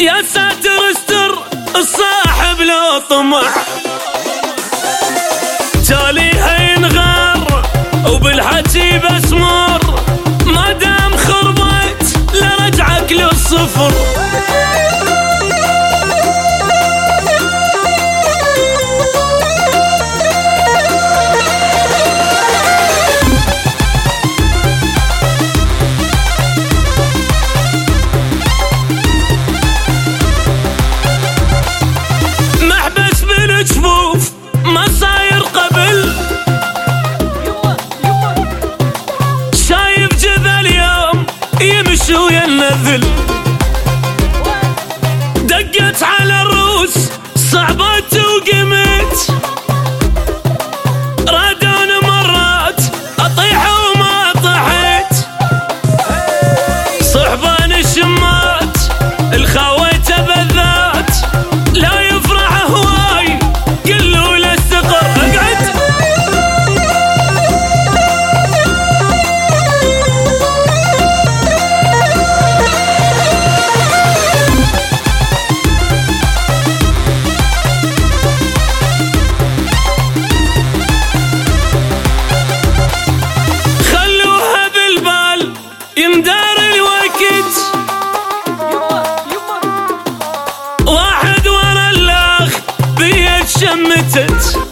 يا ساتر استر الصاحب لو طمع تاليها ينغر وبالحكي بسمر ما دام خربت لرجعك للصفر. ما صاير قبل شايف جذا اليوم يمشي وينذل دقت على الروس صعبت وقمت رادون مرات اطيح وما طحت صحبان الشمات الخويته بالذات لا يفرح هواي قلوا له استقر اقعد. خلوها بالبال يمدار الوقت واحد ورا الاخ بيد شمتت